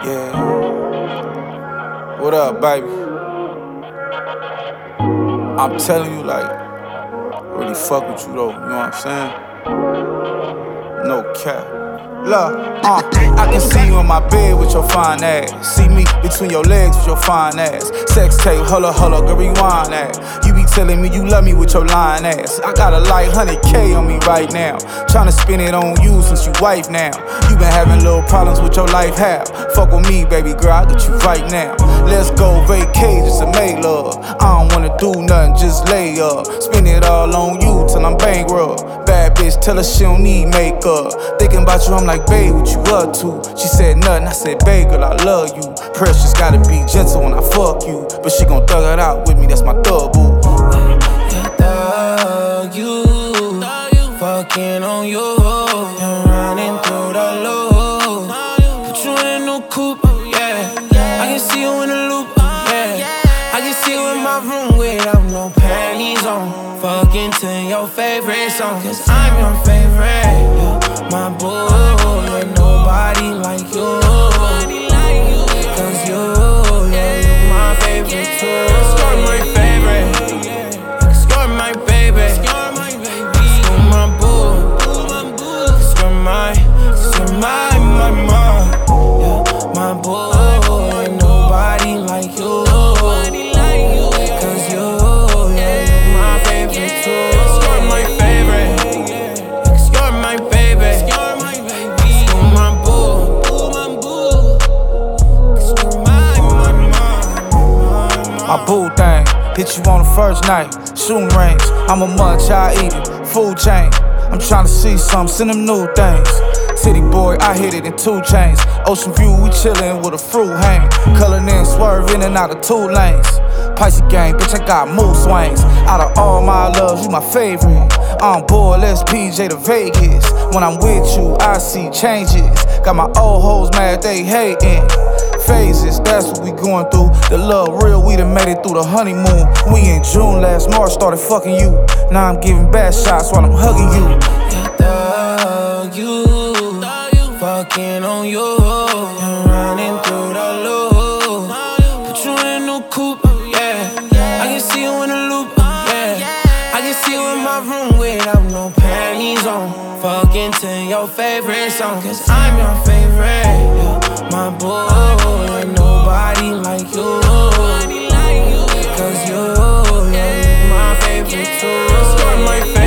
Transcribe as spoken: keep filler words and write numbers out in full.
Yeah. What up, baby? I'm telling you, like, really fuck with you though, you know what I'm saying? No cap. Look, uh, I can see you in my bed with your fine ass. See me between your legs with your fine ass. Sex tape, holla, holla, girl, rewind that. You be telling me you love me with your lying ass. I got a like one hundred K on me right now. Tryna spend it on you since you wife now. You been having little problems with your life, how? Fuck with me, baby girl, I get you right now. Let's go vacate just to make love. I don't wanna do nothing, just lay up. Spend it all on you till I'm bankrupt. Bad bitch, tell her she don't need makeup. Thinking about you, I'm like, babe, what you up to? She said nothing, I said, babe, girl, I love you. Precious gotta be gentle when I fuck you, but she gon' thug it out with me, that's my thug boo. Yeah, thug you, fucking on you, and running through the loop. Put you in a new coupe, yeah. I can see you in the loop, yeah. I can see you in my room without no panties on. Fucking to your favorite song, cause I'm your favorite, yeah. My boo, ain't nobody like you. Cause you, yeah, you're my favorite too. You're my favorite, cause you're my baby. Cause you're my boo, cause you're my, cause you're my, my, my, yeah. My boo, ain't nobody like you. Cause you, yeah, you're my favorite too. You're my favorite, cause you're my baby. Cause you're my boo, cause you're my, my, my, My boo thing, hit you on the first night. Shooting range, I'm a munch, I eat it. Food chain, I'm tryna see something, send them new things. City boy, I hit it in two chains. Ocean view, we chillin' with a fruit hang. Cullin' in, swerve in and out of two lanes. Pisces gang, bitch, I got mood swings. Out of all my loves, you my favorite. I'm bored, let's P J to Vegas. When I'm with you, I see changes. Got my old hoes mad, they hatin'. Phases, that's what we going through. The love real, we done made it through the honeymoon. We in June, last March started fucking you. Now I'm giving bad shots while I'm hugging you. yeah, thug you, fucking on you, and running through the loop. Put you in a new coupe, yeah. I can see you in the loop, yeah. I can see you in my room without no panties on. Fucking to your favorite song, cause I'm your favorite, yeah. My boo, ain't nobody like you. Cause you, yeah, you're my favorite too. You're my favorite.